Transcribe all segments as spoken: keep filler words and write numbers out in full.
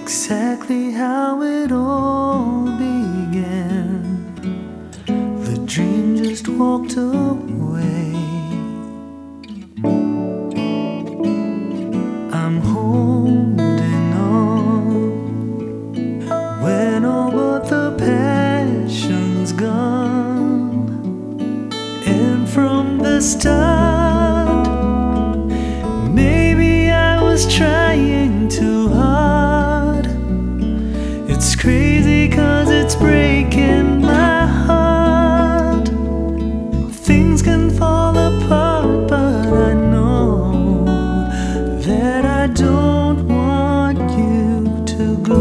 exactly how it all began. The dream just walked away. I'm holding on when all but the passion's gone. And from the start, maybe I was trying too hard. It's crazy 'cause it's breaking my heart. Things can fall apart, but I know that I don't want you to go.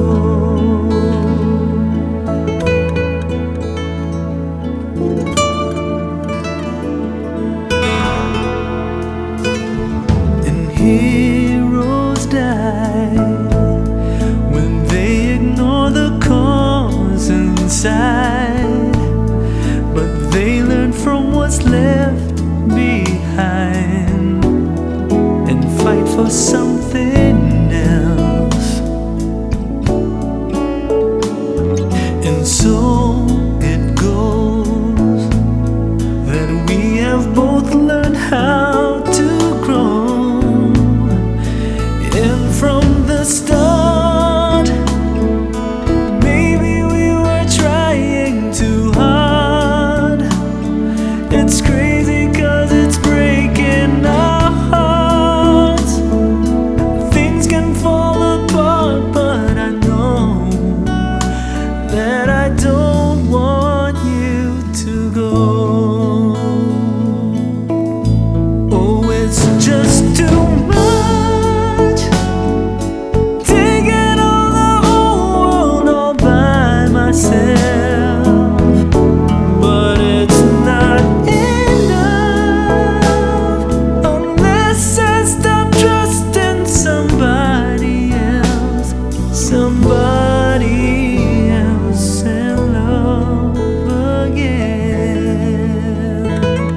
And heroes die when they ignore the cause inside, but they learn from what's left behind and fight for something else. And so it goes that we have both learned how to grow. And from the start, maybe we were trying too hard. It's crazy 'cause it's breaking our hearts. Things can fall apart, but I know that I don't want you to go. Oh, it's just too much, taking on the whole world all by myself. But it's not enough unless I stop trusting somebody else, somebody else, and love again.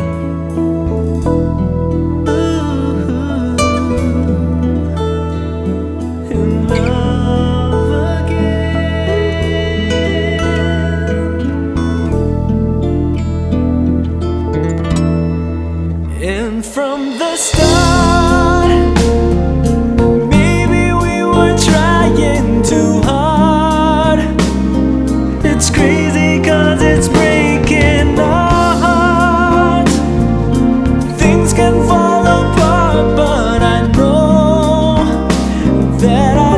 Ooh, and love again. And from the start, maybe we were trying too hard. It's crazy 'cause it's breaking our hearts. Things can fall apart, but I know that I